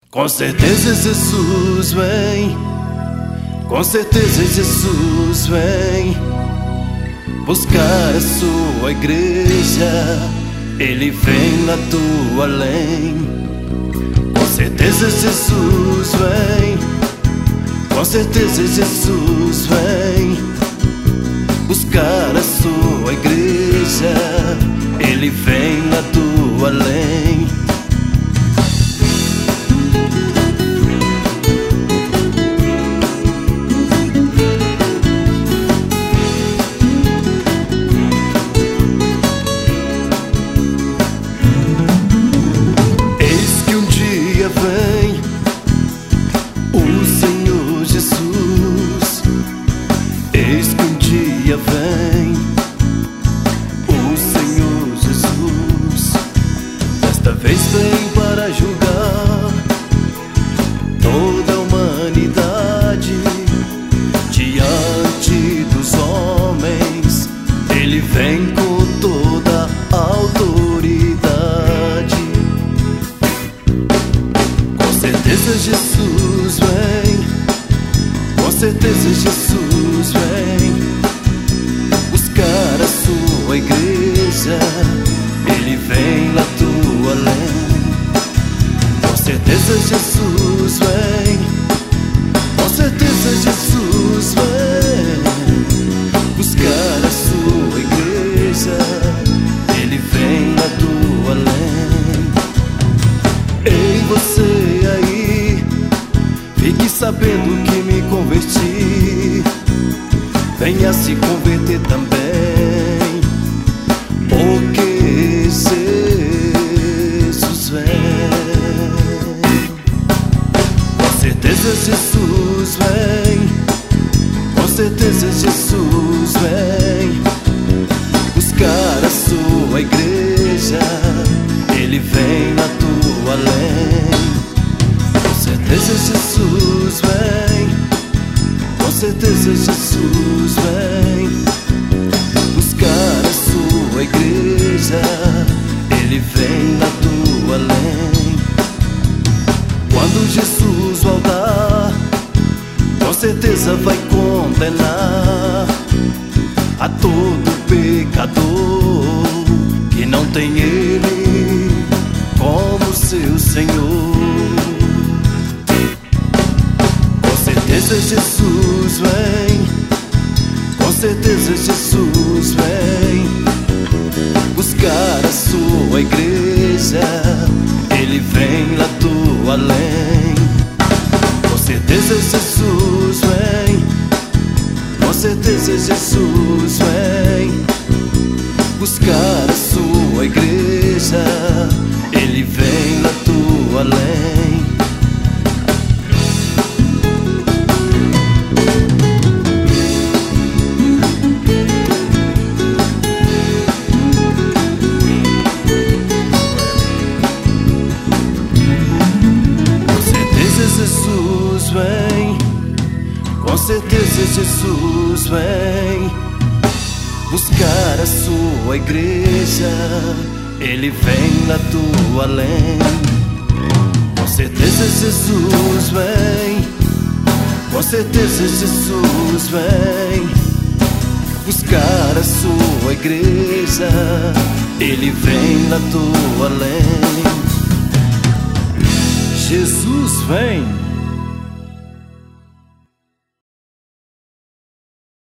Com certeza Jesus vem, com certeza Jesus vem buscar a sua igreja. Ele vem lá do além. Com certeza Jesus vem, com certeza Jesus vem buscar a sua igreja. Ele vem lá do além. Eis que um dia vem o Senhor Jesus. Eis que um dia vem o Senhor Jesus. Desta vez vem para julgar toda a humanidade diante dos homens. Ele vem com toda a autoridade. Com certeza Jesus vem, com certeza Jesus vem buscar a sua igreja. Ele vem lá do além. Com certeza Jesus vem, com certeza Jesus vem buscar a sua igreja. Ele vem lá do além. Ei, você aí, fique sabendo que me converti. Venha se converter também, porque Jesus vem. Com certeza Jesus vem, com certeza Jesus vem buscar a sua igreja. Ele vem lá do além. Com certeza Jesus vem, com certeza Jesus vem buscar a sua igreja. Ele vem lá do além. Quando Jesus voltar, com certeza vai condenar a todo pecador que não tem Ele como seu Senhor. Com certeza Jesus vem, com certeza Jesus vem buscar a sua igreja. Ele vem lá do além. Com certeza Jesus vem, com certeza Jesus vem buscar a sua igreja. Ele vem lá do além. Jesus vem, com certeza Jesus vem buscar a sua igreja. Ele vem lá do além. Com certeza Jesus vem, com certeza Jesus vem buscar a sua igreja. Ele vem lá do além. Jesus vem.